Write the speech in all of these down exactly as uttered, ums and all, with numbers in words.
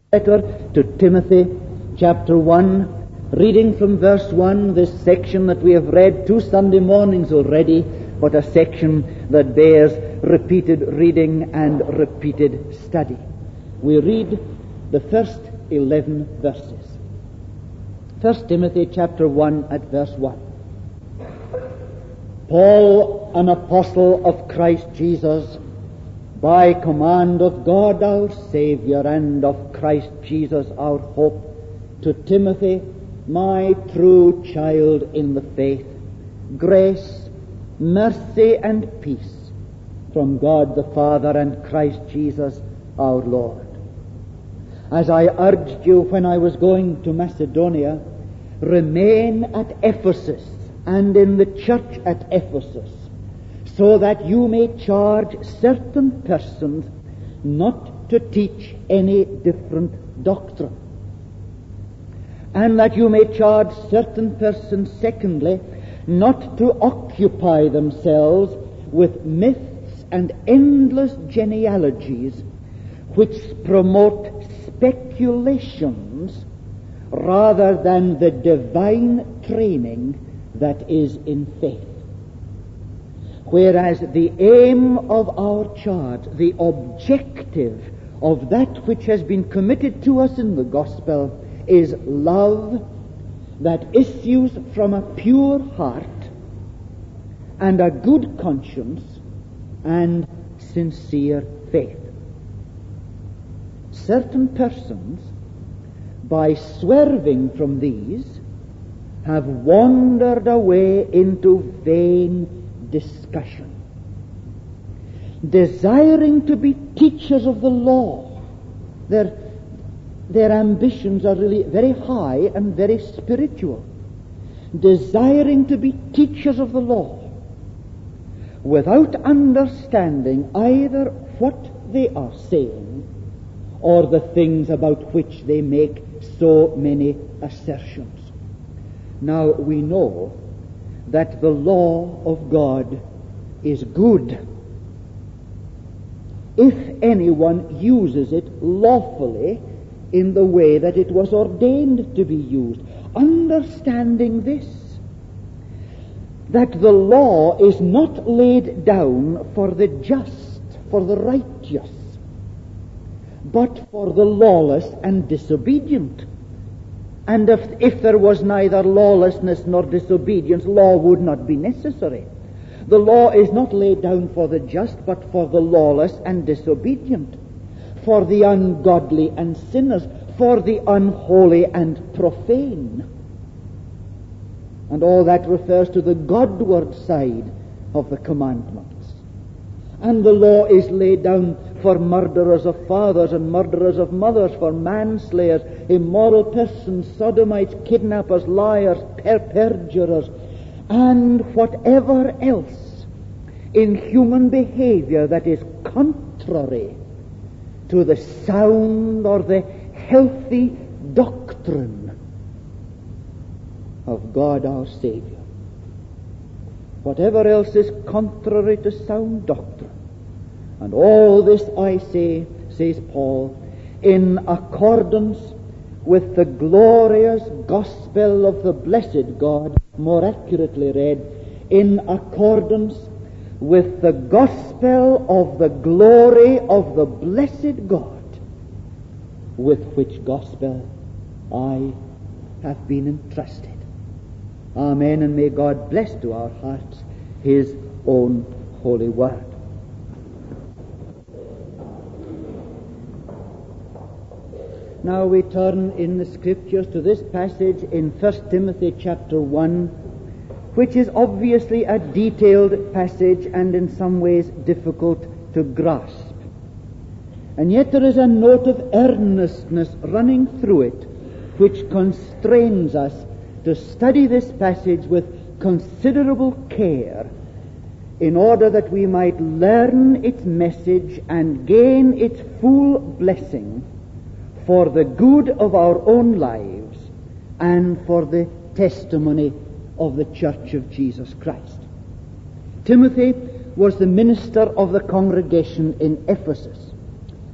Letter to Timothy, chapter one, reading from verse one, this section that we have read two Sunday mornings already, but a section that bears repeated reading and repeated study. We read the first eleven verses. First Timothy chapter one at verse one. Paul, an apostle of Christ Jesus, by command of God our Saviour and of Christ Jesus our hope, to Timothy, my true child in the faith, grace, mercy, and peace from God the Father and Christ Jesus our Lord. As I urged you when I was going to Macedonia, remain at Ephesus and in the church at Ephesus, so that you may charge certain persons not to teach any different doctrine. And that you may charge certain persons, secondly, not to occupy themselves with myths and endless genealogies which promote speculations rather than the divine training that is in faith. Whereas the aim of our charge, the objective of that which has been committed to us in the gospel, is love that issues from a pure heart and a good conscience and sincere faith. Certain persons, by swerving from these, have wandered away into vain discussion, desiring to be teachers of the law. Their, their ambitions are really very high and very spiritual, desiring to be teachers of the law, without understanding either what they are saying or the things about which they make so many assertions. Now we know that the law of God is good if anyone uses it lawfully in the way that it was ordained to be used. Understanding this, that the law is not laid down for the just, for the righteous, but for the lawless and disobedient. And if, if there was neither lawlessness nor disobedience, law would not be necessary. The law is not laid down for the just, but for the lawless and disobedient, for the ungodly and sinners, for the unholy and profane. And all that refers to the Godward side of the commandments. And the law is laid down for murderers of fathers and murderers of mothers, for manslayers, immoral persons, sodomites, kidnappers, liars, per- perjurers, and whatever else in human behavior that is contrary to the sound or the healthy doctrine of God our Saviour. Whatever else is contrary to sound doctrine. And all this I say, says Paul, in accordance with the glorious gospel of the blessed God, more accurately read, in accordance with the gospel of the glory of the blessed God, with which gospel I have been entrusted. Amen, and may God bless to our hearts His own holy word. Now we turn in the Scriptures to this passage in First Timothy chapter one, which is obviously a detailed passage and in some ways difficult to grasp. And yet there is a note of earnestness running through it which constrains us to study this passage with considerable care in order that we might learn its message and gain its full blessing for the good of our own lives and for the testimony of the Church of Jesus Christ. Timothy was the minister of the congregation in Ephesus,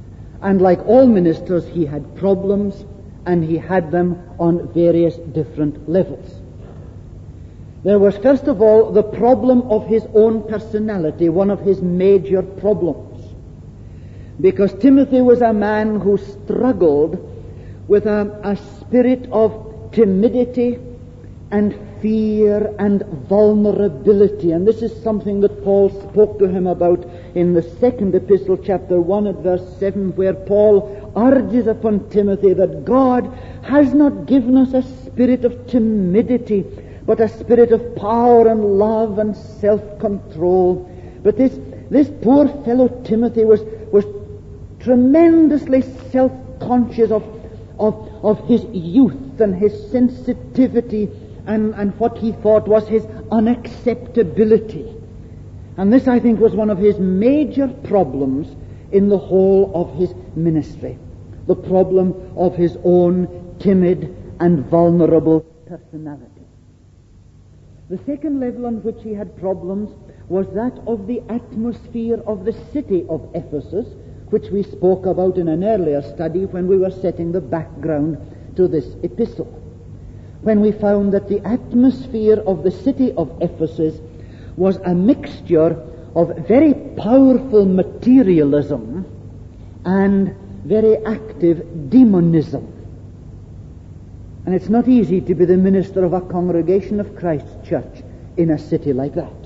And like all ministers, he had problems, and he had them on various different levels. There was, first of all, the problem of his own personality, one of his major problems. Because Timothy was a man who struggled with a, a spirit of timidity and fear and vulnerability. And this is something that Paul spoke to him about in the second epistle, chapter one at verse seven, where Paul urges upon Timothy that God has not given us a spirit of timidity, but a spirit of power and love and self-control. But this this poor fellow Timothy was was tremendously self-conscious of of of his youth and his sensitivity and, and what he thought was his unacceptability. And this, I think, was one of his major problems in the whole of his ministry. The problem of his own timid and vulnerable personality. The second level on which he had problems was that of the atmosphere of the city of Ephesus, which we spoke about in an earlier study when we were setting the background to this epistle. When we found that the atmosphere of the city of Ephesus was a mixture of very powerful materialism and very active demonism. And it's not easy to be the minister of a congregation of Christ Church in a city like that.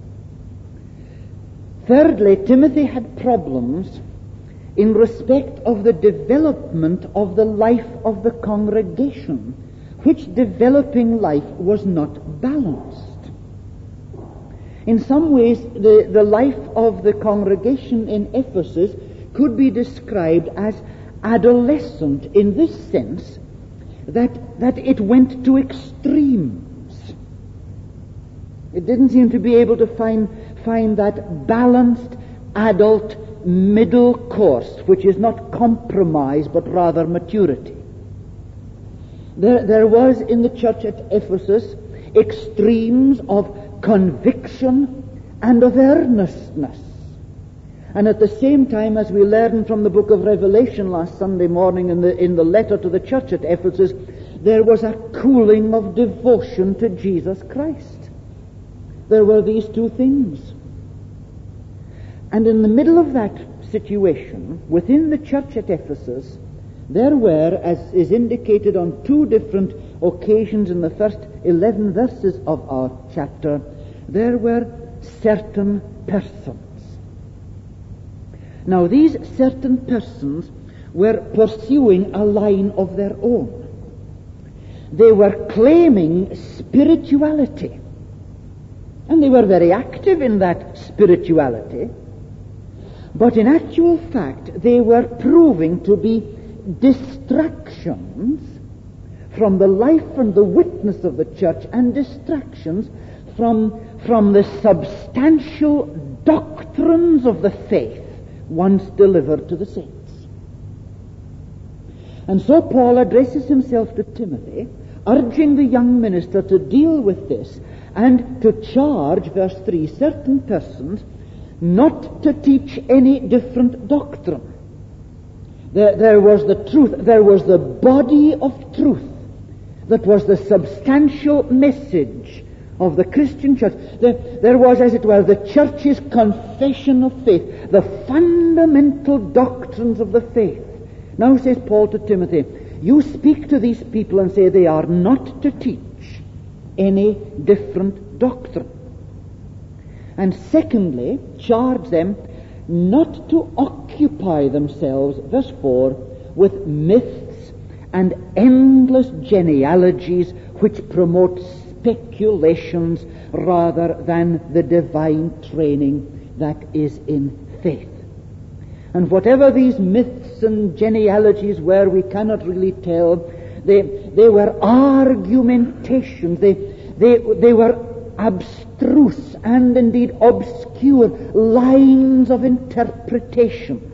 Thirdly, Timothy had problems in respect of the development of the life of the congregation, which developing life was not balanced. In some ways, the, the life of the congregation in Ephesus could be described as adolescent in this sense, that, that it went to extremes. It didn't seem to be able to find, find that balanced adult middle course, which is not compromise but rather maturity. There, there was in the church at Ephesus extremes of conviction and of earnestness. And at the same time, as we learned from the book of Revelation last Sunday morning in the, in the letter to the church at Ephesus, there was a cooling of devotion to Jesus Christ. There were these two things. And in the middle of that situation, within the church at Ephesus, there were, as is indicated on two different occasions in the first eleven verses of our chapter, there were certain persons. Now, these certain persons were pursuing a line of their own. They were claiming spirituality, and they were very active in that spirituality, but in actual fact they were proving to be distractions from the life and the witness of the church, and distractions from, from the substantial doctrines of the faith once delivered to the saints. And so Paul addresses himself to Timothy, urging the young minister to deal with this and to charge, verse three, certain persons not to teach any different doctrine. There, there was the truth, there was the body of truth that was the substantial message of the Christian church. There, there was, as it were, the church's confession of faith, the fundamental doctrines of the faith. Now, says Paul to Timothy, you speak to these people and say they are not to teach any different doctrine. And secondly, charge them not to occupy themselves, verse four, with myths and endless genealogies which promote speculations rather than the divine training that is in faith. And whatever these myths and genealogies were, we cannot really tell. They, they were argumentations. They, they, they were abstruse and indeed obscure lines of interpretation.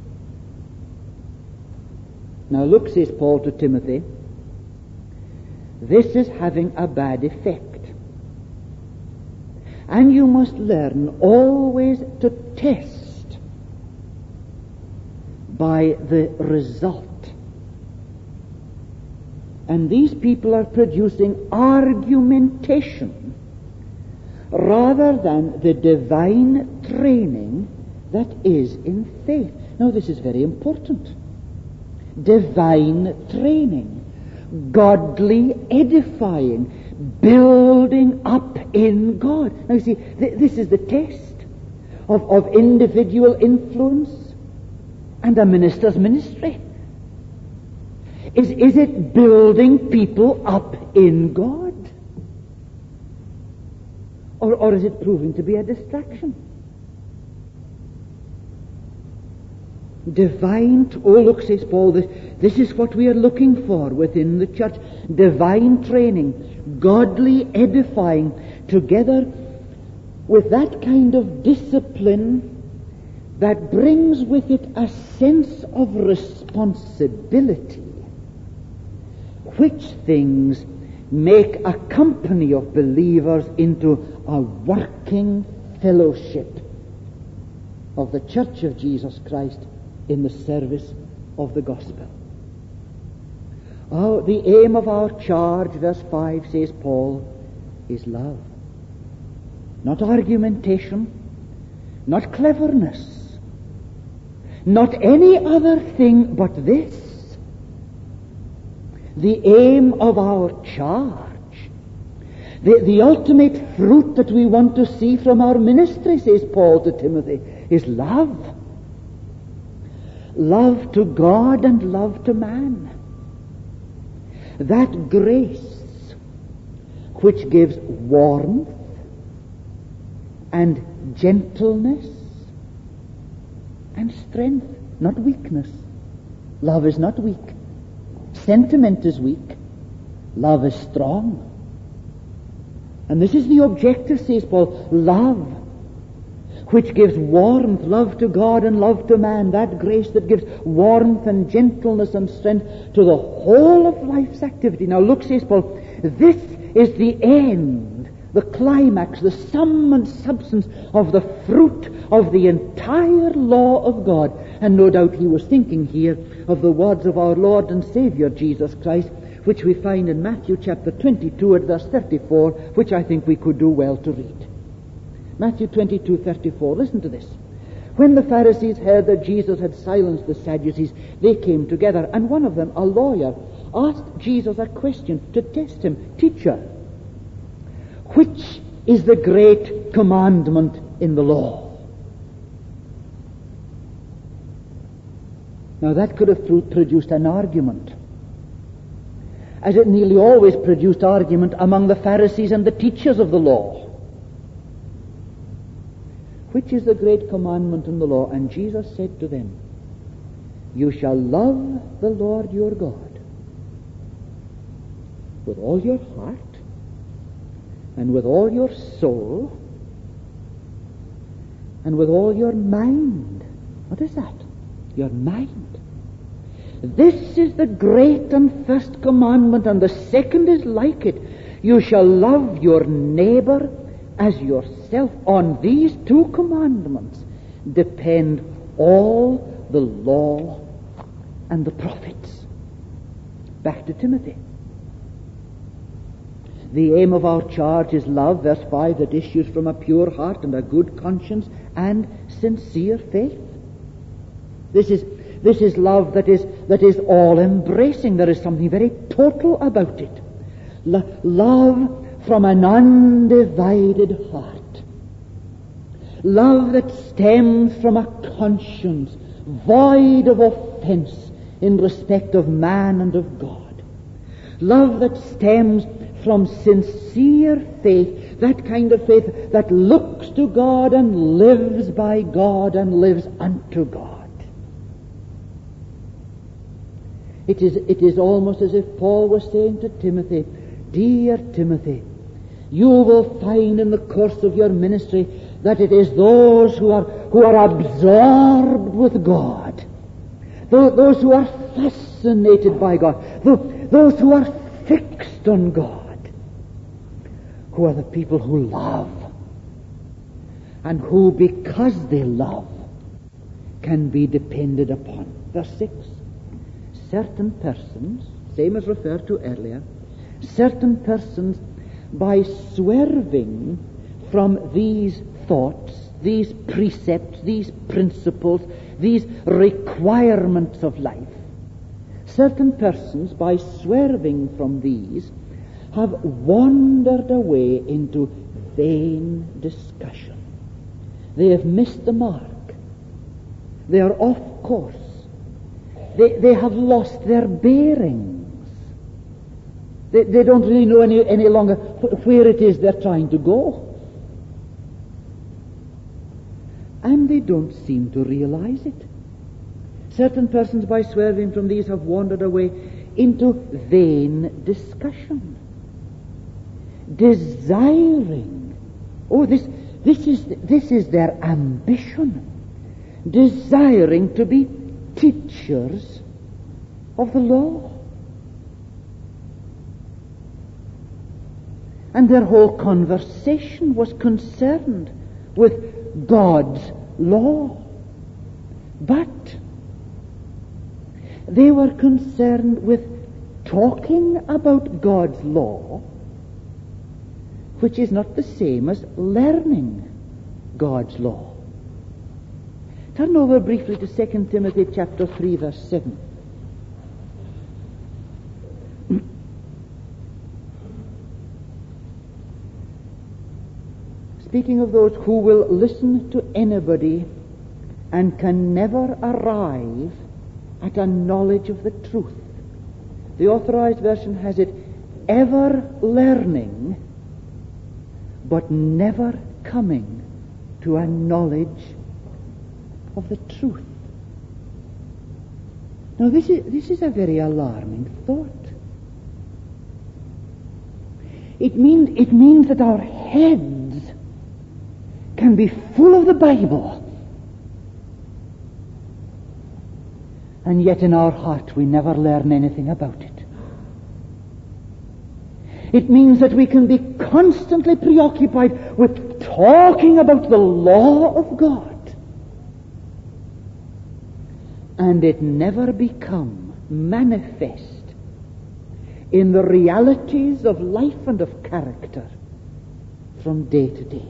Now look, says Paul to Timothy, this is having a bad effect. And you must learn always to test by the result. And these people are producing argumentation rather than the divine training that is in faith. Now, this is very important. Divine training, godly edifying, building up in God. Now, you see, th- this is the test of, of individual influence and a minister's ministry. Is, is it building people up in God? Or, or is it proving to be a distraction? Divine, t- oh look, says Paul, this, this is what we are looking for within the church. Divine training, godly edifying, together with that kind of discipline that brings with it a sense of responsibility, which things make a company of believers into a working fellowship of the Church of Jesus Christ in the service of the gospel. Oh, the aim of our charge, verse five, says Paul, is love. Not argumentation, not cleverness, not any other thing but this. The aim of our charge, the, the ultimate fruit that we want to see from our ministry, says Paul to Timothy, is love. Love to God and love to man. That grace which gives warmth and gentleness and strength, not weakness. Love is not weak. Sentiment is weak. Love is strong. And this is the objective, says Paul, love, which gives warmth, love to God and love to man, that grace that gives warmth and gentleness and strength to the whole of life's activity. Now look, says Paul, this is the end, the climax, the sum and substance of the fruit of the entire law of God. And no doubt he was thinking here of the words of our Lord and Savior Jesus Christ, which we find in Matthew chapter twenty-two at verse thirty-four, which I think we could do well to read. Matthew twenty-two, thirty-four. Listen to this. When the Pharisees heard that Jesus had silenced the Sadducees, they came together, and one of them, a lawyer, asked Jesus a question to test him. Teacher, which is the great commandment in the law? Now that could have produced an argument, as it nearly always produced argument among the Pharisees and the teachers of the law. Which is the great commandment in the law? And Jesus said to them, you shall love the Lord your God with all your heart and with all your soul and with all your mind. What is that? Your mind. This is the great and first commandment, and the second is like it. You shall love your neighbor as yourself. On these two commandments depend all the law and the prophets. Back to Timothy. The aim of our charge is love, verse five, that issues from a pure heart and a good conscience and sincere faith. This is this is love that is that is all embracing. There is something very total about it. Lo- love from an undivided heart. Love that stems from a conscience void of offense in respect of man and of God. Love that stems from sincere faith, that kind of faith that looks to God and lives by God and lives unto God. It is, it is almost as if Paul was saying to Timothy, dear Timothy, you will find in the course of your ministry that it is those who are who are absorbed with God, those who are fascinated by God, those who are fixed on God, who are the people who love, and who, because they love, can be depended upon. Verse six. Certain persons, same as referred to earlier, certain persons, by swerving from these thoughts, these precepts, these principles, these requirements of life, certain persons, by swerving from these, have wandered away into vain discussion. They have missed the mark. They are off course. They, they have lost their bearings. They, they don't really know any, any longer where it is they're trying to go. And they don't seem to realize it. Certain persons, by swerving from these, have wandered away into vain discussion, desiring. Oh, this this is this is their ambition, desiring to be teachers of the law. And their whole conversation was concerned with God's law. But they were concerned with talking about God's law, which is not the same as learning God's law. Turn over briefly to Second Timothy chapter three, verse seven. Speaking of those who will listen to anybody and can never arrive at a knowledge of the truth. The Authorized Version has it, ever learning, but never coming to a knowledge of the truth. Now this is, this is a very alarming thought. It means, it means that our heads can be full of the Bible, and yet in our heart we never learn anything about it. It means that we can be constantly preoccupied with talking about the law of God, and it never become manifest in the realities of life and of character from day to day.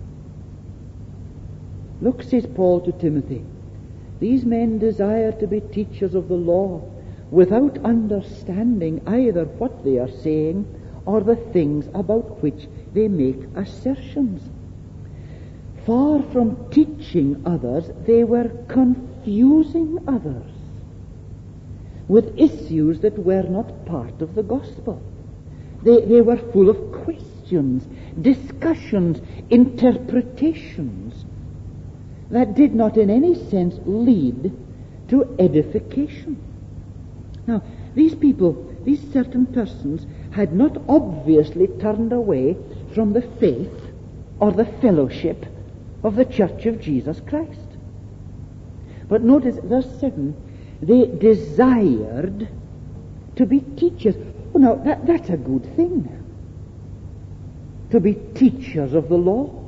Look, says Paul to Timothy, these men desire to be teachers of the law without understanding either what they are saying or the things about which they make assertions. Far from teaching others, they were confusing others with issues that were not part of the gospel. They, they were full of questions, discussions, interpretations that did not in any sense lead to edification. Now, these people, these certain persons, had not obviously turned away from the faith or the fellowship of the Church of Jesus Christ. But notice, verse seven, they desired to be teachers. Oh, now, that, that's a good thing, to be teachers of the law.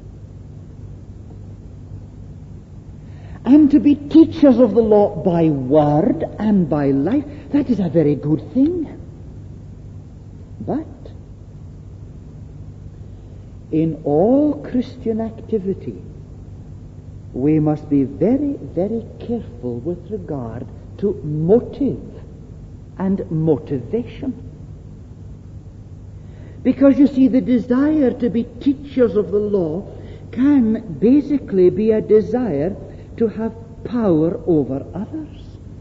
And to be teachers of the law by word and by life, that is a very good thing. But in all Christian activity, we must be very, very careful with regard to motive and motivation. Because you see, the desire to be teachers of the law can basically be a desire to have power over others.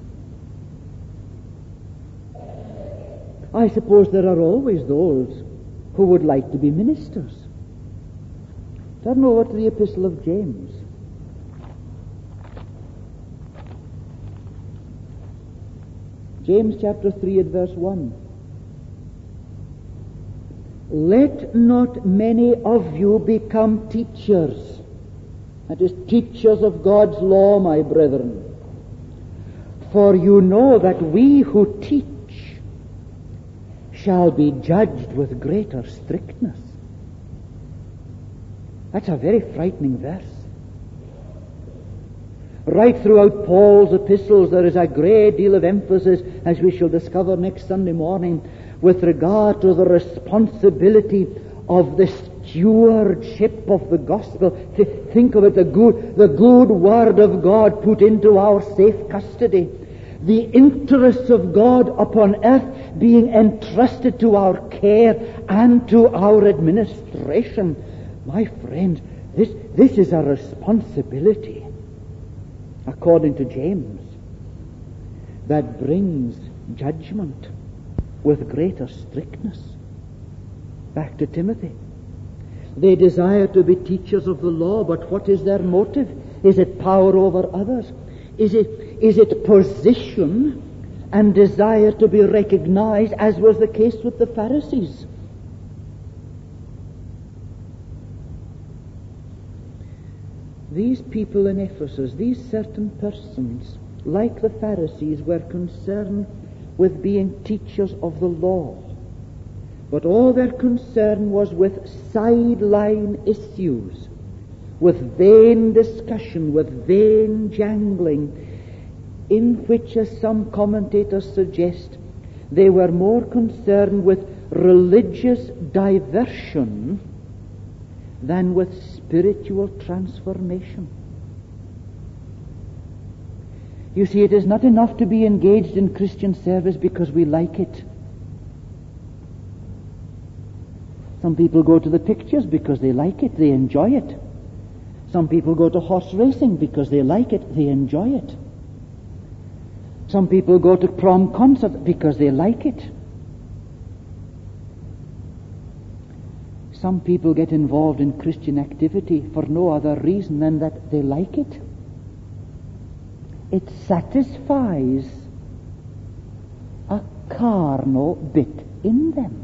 I suppose there are always those who would like to be ministers. Turn over to the Epistle of James. James chapter three at verse one. Let not many of you become teachers. That is, teachers of God's law, my brethren. For you know that we who teach shall be judged with greater strictness. That's a very frightening verse. Right throughout Paul's epistles there is a great deal of emphasis, as we shall discover next Sunday morning, with regard to the responsibility of the stewardship of the gospel. Think of it, the good, the good word of God put into our safe custody. The interests of God upon earth being entrusted to our care and to our administration. My friends, this, this is a responsibility, according to James, that brings judgment with greater strictness. Back to Timothy. They desire to be teachers of the law, but what is their motive? Is it power over others? Is it, is it position and desire to be recognized, as was the case with the Pharisees? These people in Ephesus, these certain persons, like the Pharisees, were concerned with being teachers of the law. But all their concern was with sideline issues, with vain discussion, with vain jangling, in which, as some commentators suggest, they were more concerned with religious diversion than with spiritual transformation. You see, it is not enough to be engaged in Christian service because we like it. Some people go to the pictures because they like it, they enjoy it. Some people go to horse racing because they like it, they enjoy it. Some people go to prom concert because they like it. Some people get involved in Christian activity for no other reason than that they like it. It satisfies a carnal bit in them.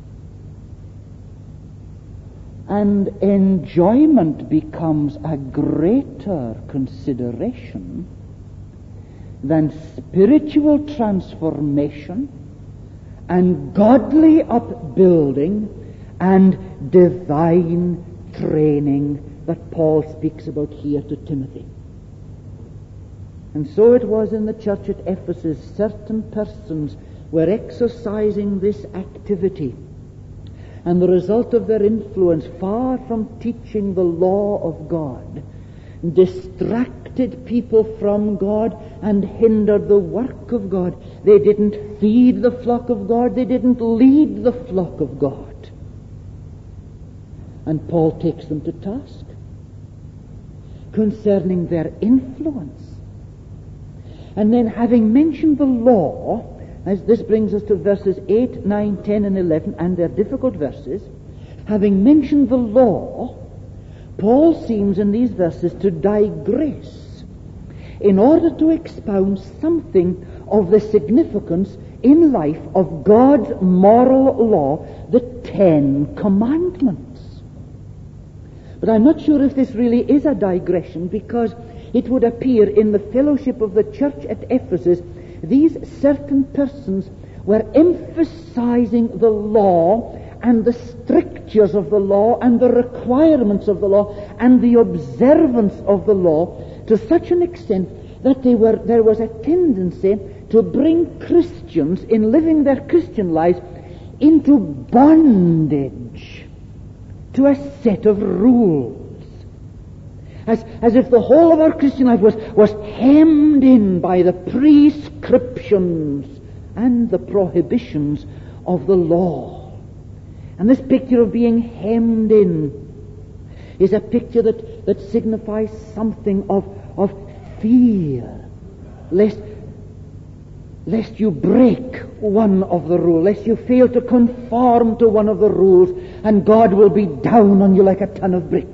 And enjoyment becomes a greater consideration than spiritual transformation and godly upbuilding and divine training that Paul speaks about here to Timothy. And so it was in the church at Ephesus. Certain persons were exercising this activity, and the result of their influence, far from teaching the law of God, distracted people from God and hindered the work of God. They didn't feed the flock of God. They didn't lead the flock of God. And Paul takes them to task concerning their influence. And then, having mentioned the law, as this brings us to verses eight, nine, ten, and eleven, and they're difficult verses, having mentioned the law, Paul seems in these verses to digress in order to expound something of the significance in life of God's moral law, the Ten Commandments. But I'm not sure if this really is a digression, because it would appear in the fellowship of the church at Ephesus, these certain persons were emphasizing the law and the strictures of the law and the requirements of the law and the observance of the law to such an extent that they were, there was a tendency to bring Christians, in living their Christian lives, into bondage to a set of rules. As, as if the whole of our Christian life was, was hemmed in by the prescriptions and the prohibitions of the law. And this picture of being hemmed in is a picture that, that signifies something of, of fear, lest, lest you break one of the rules, lest you fail to conform to one of the rules, and God will be down on you like a ton of bricks.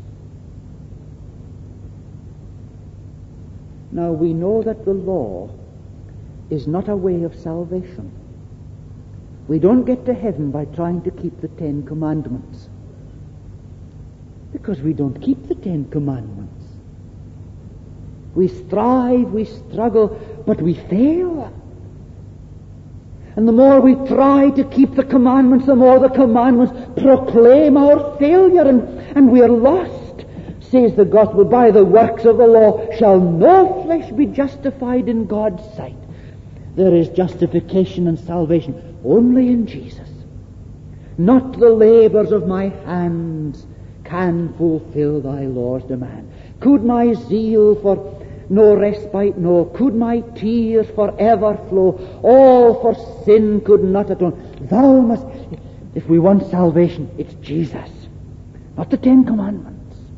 Now, we know that the law is not a way of salvation. We don't get to heaven by trying to keep the Ten Commandments, because we don't keep the Ten Commandments. We strive, we struggle, but we fail. And the more we try to keep the commandments, the more the commandments proclaim our failure, and, and we are lost. says the gospel, by the works of the law shall no flesh be justified in God's sight. There is justification and salvation only in Jesus. Not the labors of my hands can fulfill thy law's demand. Could my zeal for no respite know, could my tears forever flow, all for sin could not atone. Thou must, if we want salvation, it's Jesus, not the Ten Commandments.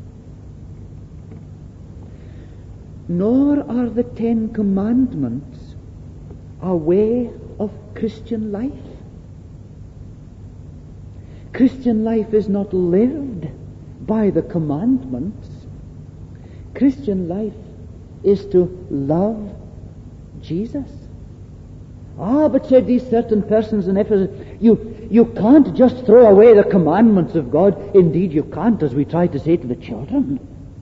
Nor are the Ten Commandments a way of Christian life. Christian life is not lived by the commandments. Christian life is to love Jesus. Ah, but said these certain persons in Ephesus, you, you can't just throw away the commandments of God. Indeed you can't, as we try to say to the children.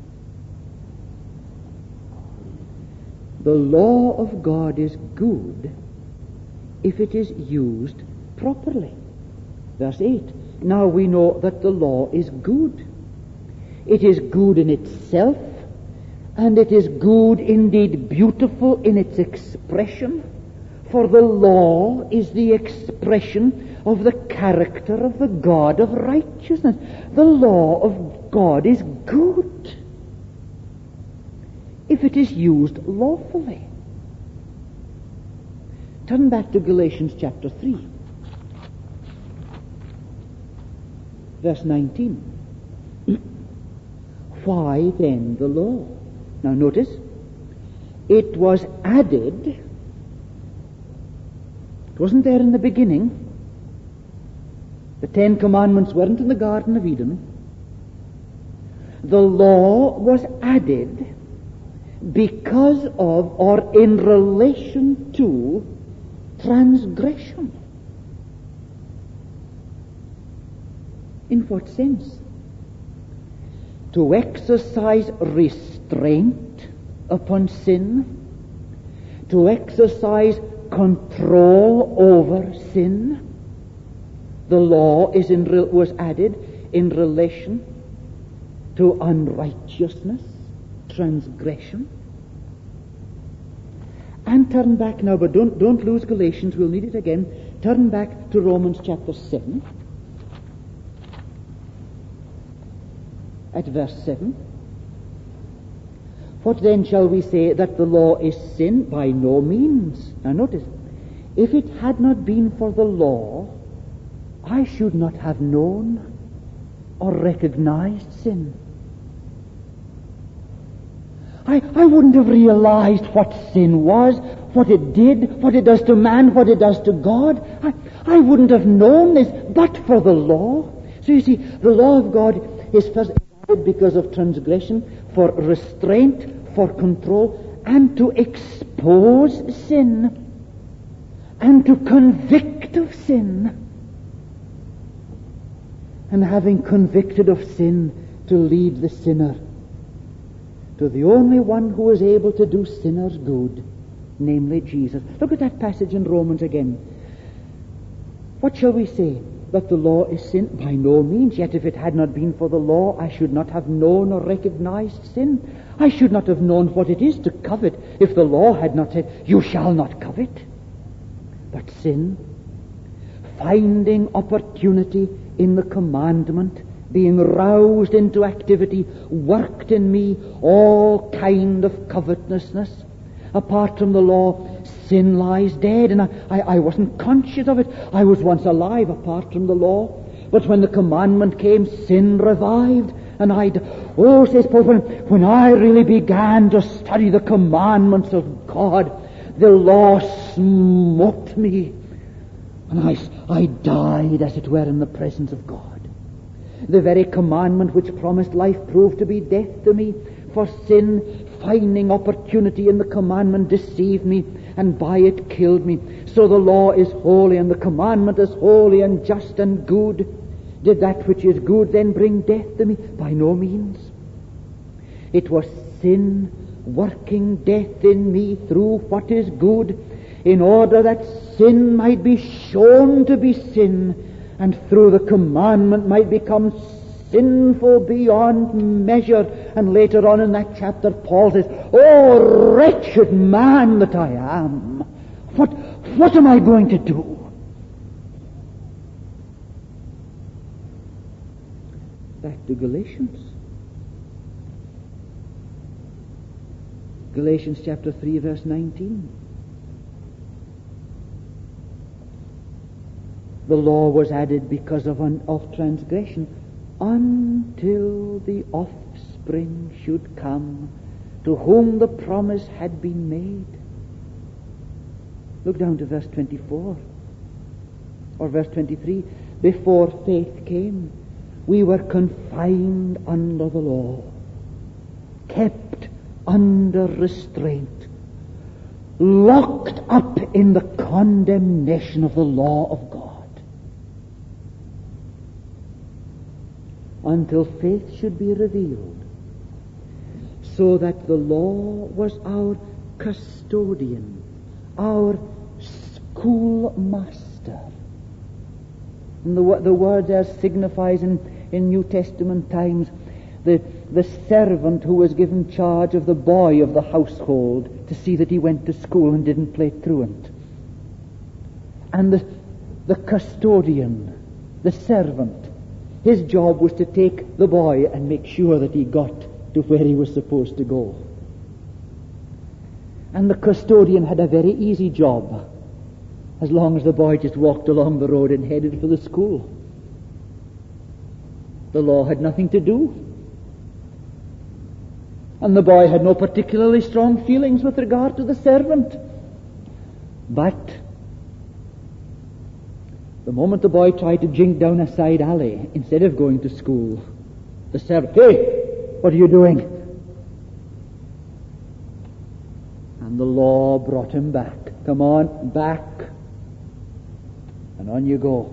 The law of God is good if it is used properly. Verse eight. Now we know that the law is good. It is good in itself, and it is good, indeed beautiful in its expression, for the law is the expression of the character of the God of righteousness. The law of God is good if it is used lawfully. Turn back to Galatians chapter three. Verse nineteen. Why then the law? Now notice, it was added. It wasn't there in the beginning. The Ten Commandments weren't in the Garden of Eden. The law was added because of or in relation to transgression. In what sense? To exercise restraint upon sin, to exercise control over sin. The law is in, was added in relation to unrighteousness, transgression. And turn back now, but don't, don't lose Galatians, we'll need it again. Turn back to Romans chapter seven. At verse seven. What then shall we say, that the law is sin? By no means. Now notice, if it had not been for the law, I should not have known or recognized sin. I, I wouldn't have realized what sin was, what it did, what it does to man, what it does to God. I, I wouldn't have known this but for the law. So you see, the law of God is first because of transgression, for restraint, for control, and to expose sin, and to convict of sin. And having convicted of sin, to lead the sinner to the only one who is able to do sinners good, namely Jesus. Look at that passage in Romans again. What shall we say? That the law is sin? By no means. Yet if it had not been for the law, I should not have known or recognized sin. I should not have known what it is to covet if the law had not said, you shall not covet. But sin, finding opportunity in the commandment, being roused into activity, worked in me all kind of covetousness. Apart from the law, sin lies dead, and I, I, I wasn't conscious of it. I was once alive apart from the law. But when the commandment came, sin revived, and I, oh, says Paul, when, when I really began to study the commandments of God, the law smote me, and I, I died, as it were, in the presence of God. The very commandment which promised life proved to be death to me, for sin, finding opportunity in the commandment, deceived me, and by it killed me. So the law is holy, and the commandment is holy and just and good. Did that which is good then bring death to me? By no means. It was sin working death in me through what is good, in order that sin might be shown to be sin, and through the commandment might become sinful beyond measure. And later on in that chapter, Paul says, "Oh, wretched man that I am! What, what am I going to do?" Back to Galatians. Galatians chapter three, verse nineteen. The law was added because of, un, of transgression, until the offspring should come, to whom the promise had been made. Look down to verse twenty-four, or verse twenty-three. Before faith came, we were confined under the law, kept under restraint, locked up in the condemnation of the law of God, until faith should be revealed, so that the law was our custodian, our schoolmaster. And the, the word there signifies in, in New Testament times the, the servant who was given charge of the boy of the household to see that he went to school and didn't play truant. And the, the custodian, the servant, his job was to take the boy and make sure that he got to where he was supposed to go. And the custodian had a very easy job, as long as the boy just walked along the road and headed for the school. The law had nothing to do. And the boy had no particularly strong feelings with regard to the servant. But the moment the boy tried to jink down a side alley, instead of going to school, the servant, "Hey, what are you doing?" And the law brought him back. "Come on, back." And on you go.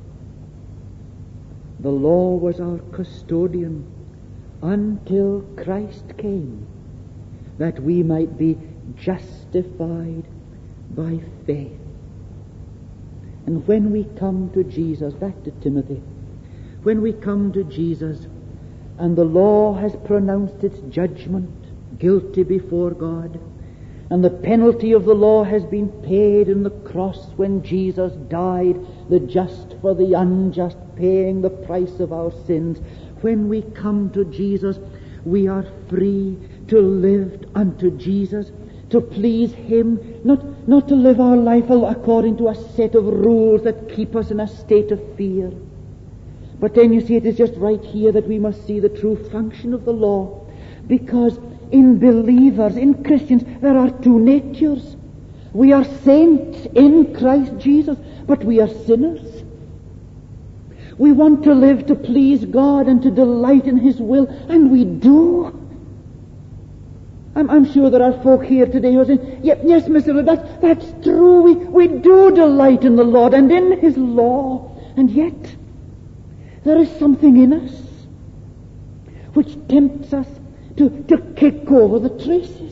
The law was our custodian until Christ came, that we might be justified by faith. And when we come to Jesus, back to Timothy, when we come to Jesus and the law has pronounced its judgment, guilty before God, and the penalty of the law has been paid in the cross when Jesus died, the just for the unjust, paying the price of our sins. When we come to Jesus, we are free to live unto Jesus, to please Him, not, not to live our life according to a set of rules that keep us in a state of fear. But then you see, it is just right here that we must see the true function of the law, because in believers, in Christians, there are two natures. We are saints in Christ Jesus, but we are sinners. We want to live to please God and to delight in His will, and we do. I'm, I'm sure there are folk here today who are saying, "Yep, yes, Mister Lord, that's, that's true. We, we do delight in the Lord and in His law. And yet, there is something in us which tempts us to, to kick over the traces.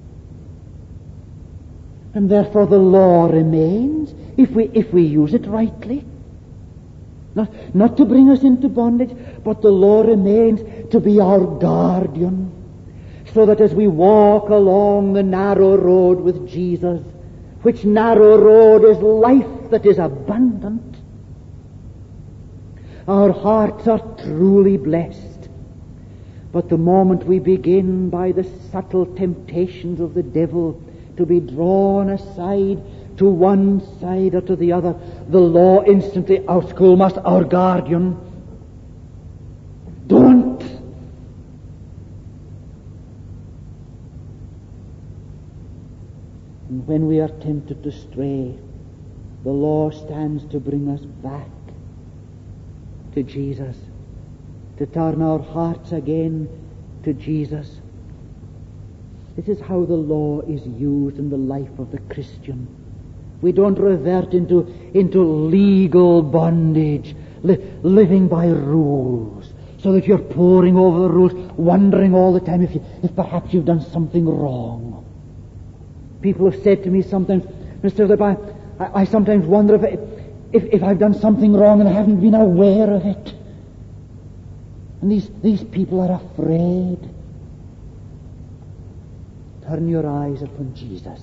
And therefore the law remains if we, if we use it rightly. Not, not to bring us into bondage, but the law remains to be our guardian, so that as we walk along the narrow road with Jesus, which narrow road is life that is abundant, our hearts are truly blessed. But the moment we begin by the subtle temptations of the devil to be drawn aside to one side or to the other, the law instantly, our schoolmaster, our guardian, don't. And when we are tempted to stray, the law stands to bring us back to Jesus, to turn our hearts again to Jesus. This is how the law is used in the life of the Christian. We don't revert into, into legal bondage, li- living by rules, so that you're poring over the rules, wondering all the time if, you, if perhaps you've done something wrong. People have said to me sometimes, Mister Lipp, I, I sometimes wonder if, if, if I've done something wrong and I haven't been aware of it. And these, these people are afraid. Turn your eyes upon Jesus.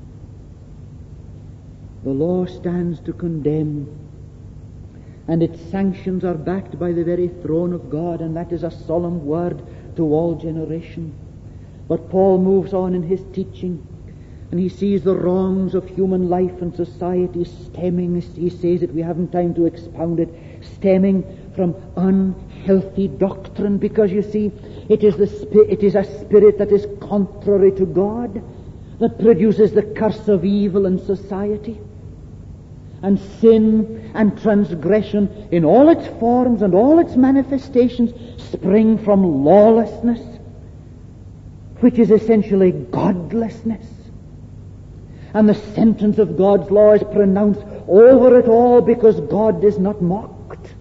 The law stands to condemn, and its sanctions are backed by the very throne of God, and that is a solemn word to all generation. But Paul moves on in his teaching, and he sees the wrongs of human life and society stemming, he says it, we haven't time to expound it, stemming from unhealthy doctrine, because you see, it is the spi- it is a spirit that is contrary to God that produces the curse of evil in society. And sin and transgression in all its forms and all its manifestations spring from lawlessness, which is essentially godlessness. And the sentence of God's law is pronounced over it all, because God is not mocked.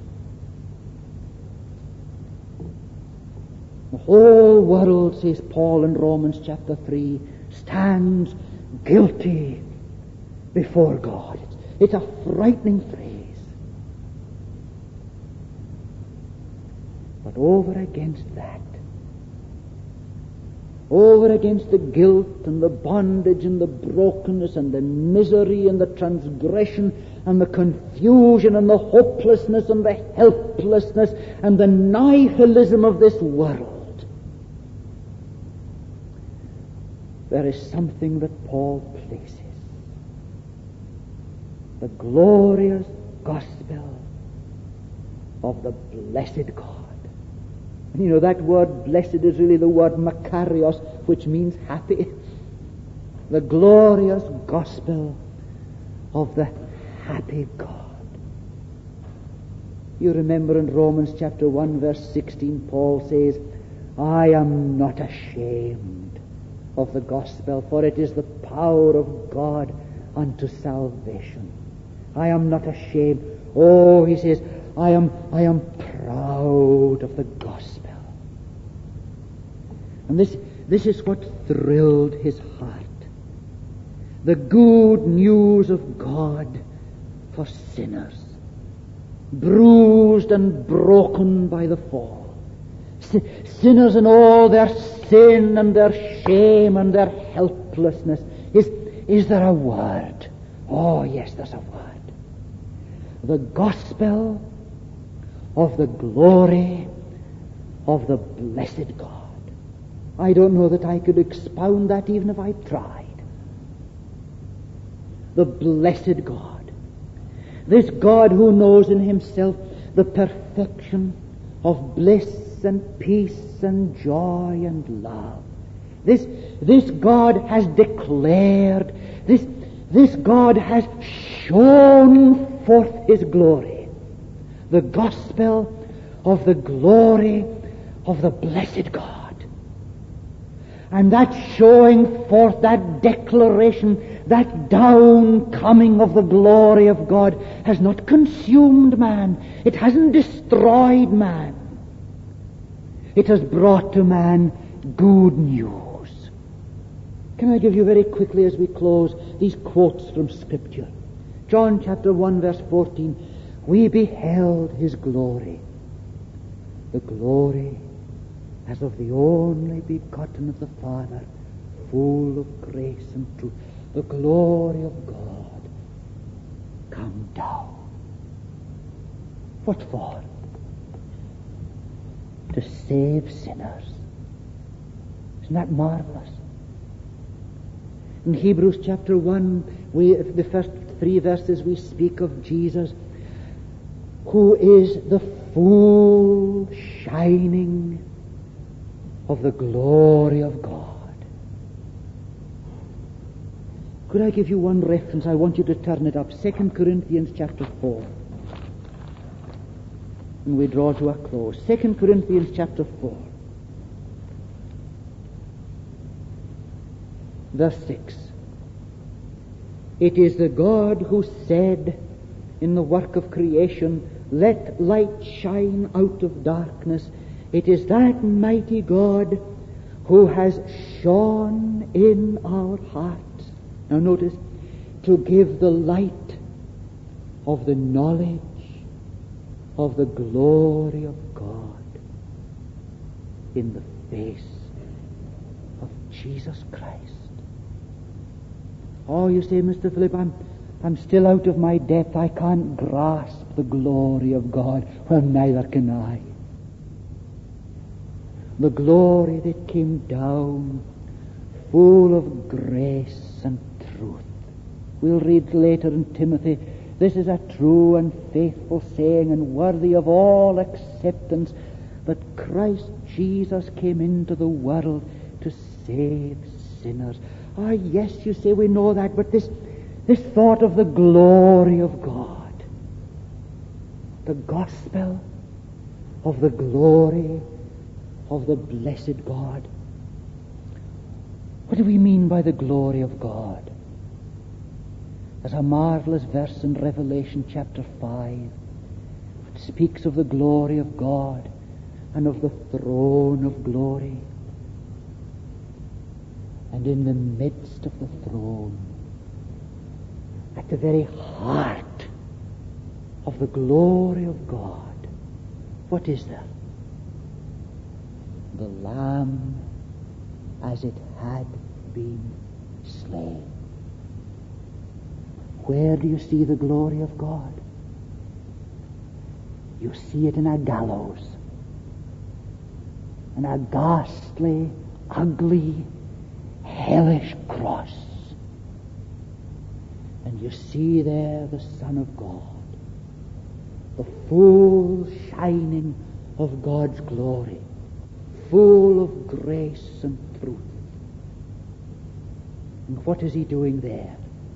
The whole world, says Paul in Romans chapter three, stands guilty before God. It's a frightening phrase. But over against that, over against the guilt and the bondage and the brokenness and the misery and the transgression and the confusion and the hopelessness and the helplessness and the nihilism of this world, there is something that Paul places. The glorious gospel of the blessed God. And you know, that word blessed is really the word makarios, which means happy. The glorious gospel of the happy God. You remember in Romans chapter one verse sixteen, Paul says, I am not ashamed of the gospel, for it is the power of God unto salvation. I am not ashamed. Oh, he says, I am I am proud of the gospel. And this this is what thrilled his heart. The good news of God for sinners, bruised and broken by the fall. S- sinners in all their sin and their shame and their helplessness. Is, is there a word? Oh, yes, there's a word. The gospel of the glory of the blessed God. I don't know that I could expound that even if I tried. The blessed God. This God who knows in himself the perfection of bliss and peace and joy and love. This, this God has declared, this, this God has shown forth his glory. The gospel of the glory of the blessed God. And that showing forth, that declaration, that down coming of the glory of God has not consumed man. It hasn't destroyed man. It has brought to man good news. Can I give you very quickly as we close these quotes from Scripture? John chapter one verse fourteen, we beheld his glory, the glory as of the only begotten of the Father, full of grace and truth. The glory of God come down. What for? To save sinners. Isn't that marvelous? In Hebrews chapter one, we, the first three verses, we speak of Jesus, who is the full shining of the glory of God. Could I give you one reference? I want you to turn it up. Second Corinthians chapter four. And we draw to a close. Second Corinthians chapter four. Verse six. It is the God who said in the work of creation, let light shine out of darkness. It is that mighty God who has shone in our hearts. Now notice, to give the light of the knowledge of the glory of God in the face of Jesus Christ. Oh, you say, Mister Philip, I'm, I'm still out of my depth. I can't grasp the glory of God. Well, neither can I. The glory that came down, full of grace and truth. We'll read later in Timothy, this is a true and faithful saying and worthy of all acceptance, that Christ Jesus came into the world to save sinners. Ah, yes, you say, we know that, but this, this thought of the glory of God, the gospel of the glory of the blessed God. What do we mean by the glory of God? There's a marvelous verse in Revelation chapter five. It speaks of the glory of God and of the throne of glory. And in the midst of the throne, at the very heart of the glory of God, what is there? The Lamb as it had been slain. Where do you see the glory of God? You see it in a gallows, in a ghastly, ugly, hellish cross. And you see there the Son of God, the full shining of God's glory, full of grace and truth. And what is he doing there?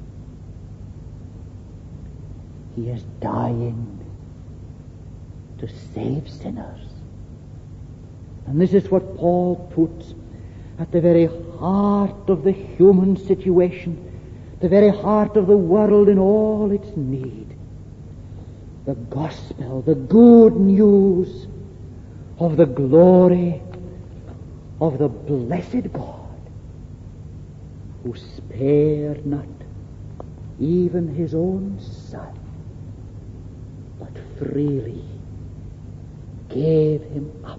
He is dying to save sinners. And this is what Paul puts at the very heart of the human situation, the very heart of the world in all its need. The gospel, the good news of the glory of the blessed God, who spared not even his own Son, but freely gave him up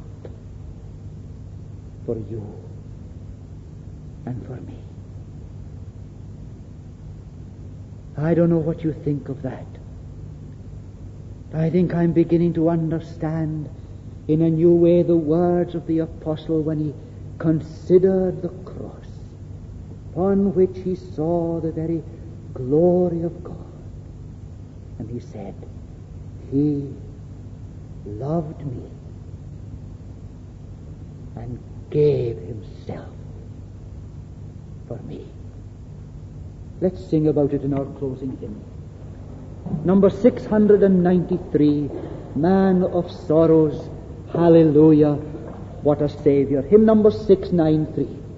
for you and for me. I don't know what you think of that. I think I'm beginning to understand in a new way the words of the apostle when he considered the cross, upon which he saw the very glory of God. And he said, he loved me and gave himself for me. Let's sing about it in our closing hymn. Number six hundred ninety-three, Man of Sorrows, Hallelujah, what a Savior. Hymn number six ninety-three.